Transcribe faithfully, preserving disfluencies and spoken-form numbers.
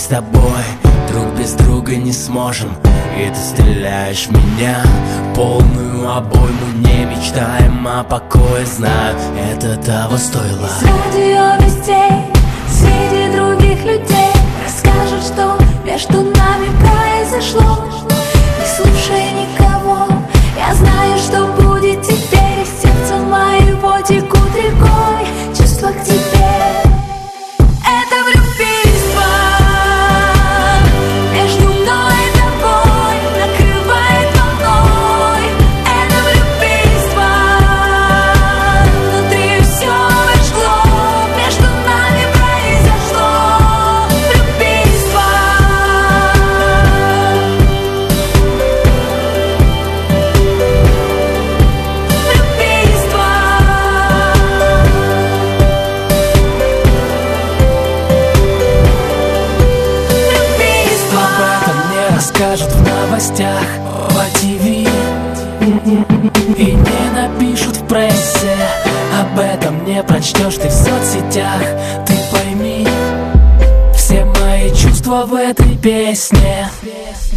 с тобой друг без друга не сможем. И ты стреляешь в меня полную обойму. Не мечтаем о покое, знаю, это того стоило. Из радио вестей среди других людей расскажут, что между нами произошло. Не слушай никого, я знаю, что будет теперь. Из сердца моего текут рекой чувства к тебе. Это влюбительство между мной и тобой накрывает волной. Это влюбительство внутри все обожгло. Между нами произошло влюбительство. Влюбительство. Об этом не расскажут в новостях по ТВ и не напишут в прессе. Об этом не прочтешь ты в соцсетях. Ты пойми, все мои чувства в этой песне.